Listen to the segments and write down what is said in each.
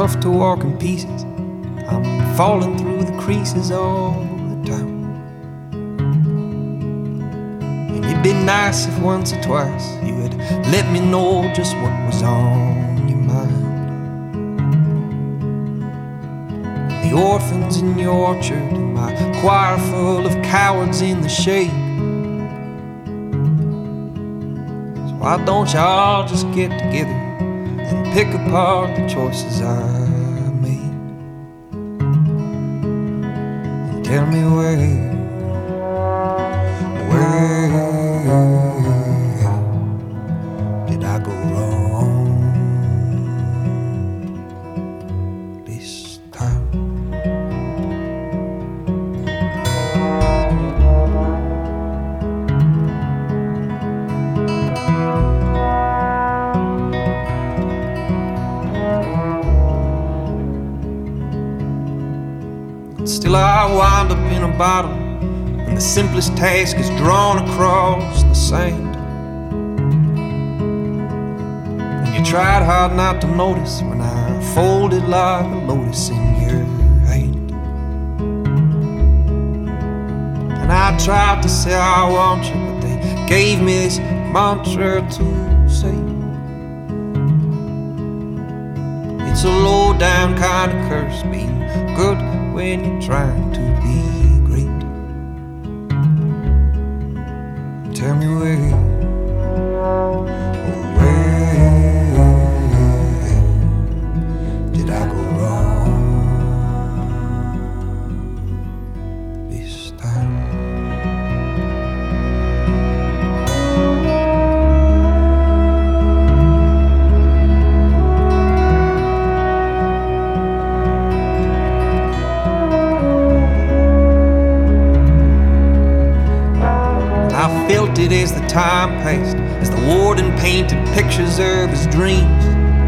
enough to walk in pieces. I'm falling through the creases all the time. And it'd be nice if once or twice you would let me know just what was on your mind. The orphans in your orchard, and my choir full of cowards in the shade. So why don't y'all just get together and pick apart the choices I made, and tell me where did I go wrong this time? Still I wind up in a bottle, and the simplest task is drawn across the sand. And you tried hard not to notice when I folded like a lotus in your hand. And I tried to say I want you, but they gave me this mantra to say. It's a low down kind of curse, being good when you're trying to be great. Tell me where did I go wrong this time? I felt it as the time passed, as the warden painted pictures of his dreams.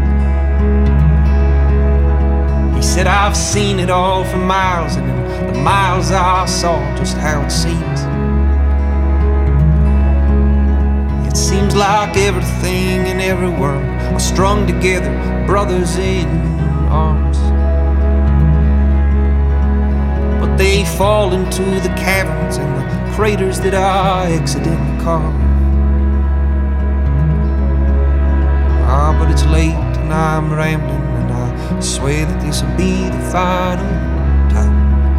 He said, I've seen it all for miles, and in the miles I saw just how it seems. It seems like everything and everyone are strung together, brothers in arms. But they fall into the caverns and the craters that I accidentally carved. Ah, but it's late and I'm rambling, and I swear that this'll be the final time.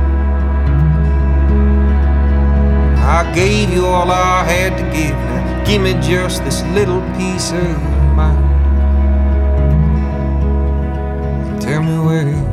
I gave you all I had to give, now give me just this little piece of mind. Tell me where